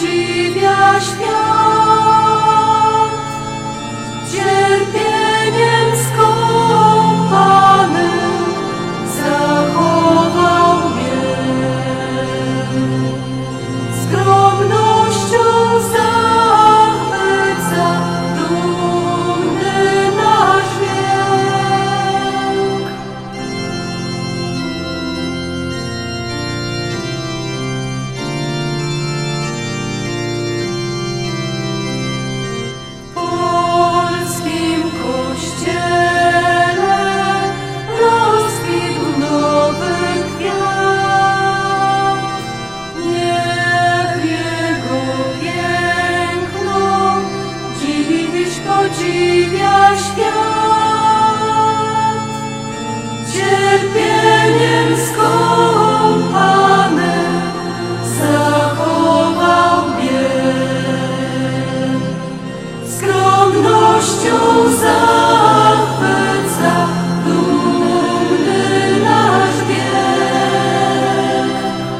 podziwia świat. Cierpieniem skąpany zachował mnie. Skromnością zachwyca dumny nasz wiek. W polskim kościele rozkwitł nowy kwiat. Niech jego piękno dziś podziwia świat. Cierpieniem skąpany zachował bieg. Skromnością zachwyca dumny nasz wiek.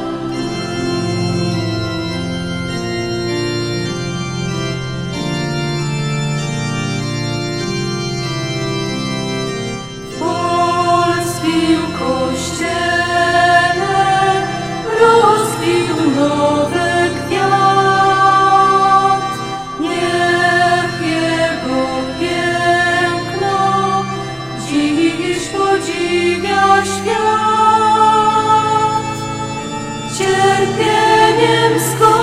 W polskim kościele rozkwitł nowy kwiat. Niech jego piękno dziś podziwia świat. Cierpieniem